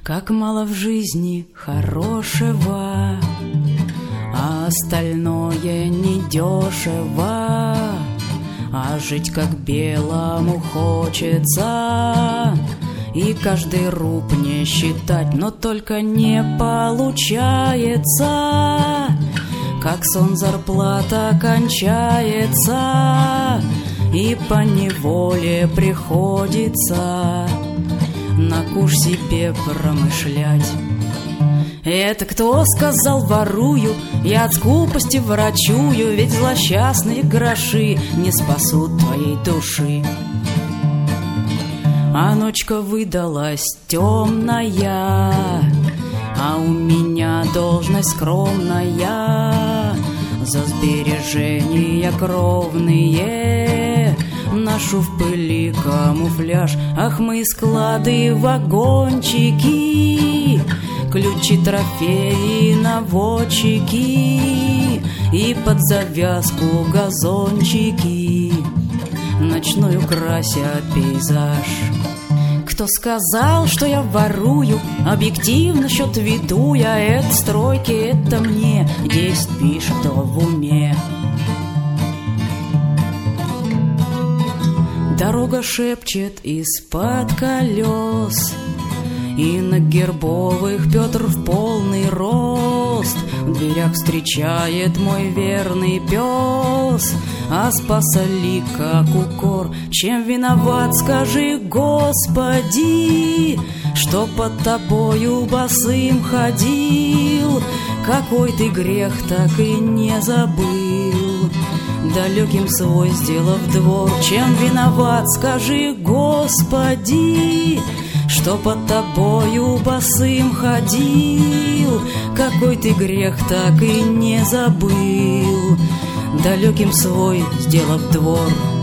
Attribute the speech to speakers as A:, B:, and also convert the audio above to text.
A: Как мало в жизни хорошего, а остальное недешево. А жить как белому хочется, и каждый рубль считать, но только не получается. Как сон зарплата кончается, и поневоле приходится на куш себе промышлять. Это кто сказал ворую? Я от скупости ворочую, ведь злосчастные гроши не спасут твоей души. А ночка выдалась темная, а у меня должность скромная. За сбережения кровные ношу в пыли камуфляж. Ах, мы склады, вагончики, ключи, трофеи, наводчики и под завязку газончики ночную красят пейзаж. Кто сказал, что я ворую? Объективно счет веду я. Это стройки, это мне 10 пишет в уме. Дорога шепчет из-под колес, и на Гербовых Петр в полный рост. В дверях встречает мой верный пес, а спаса ли как укор? Чем виноват, скажи, Господи, что под тобою босым ходил? Какой ты грех так и не забыл, далеким свой сделав двор? Чем виноват, скажи, Господи, что под тобою босым ходил? Какой ты грех так и не забыл, далеким свой сделав двор?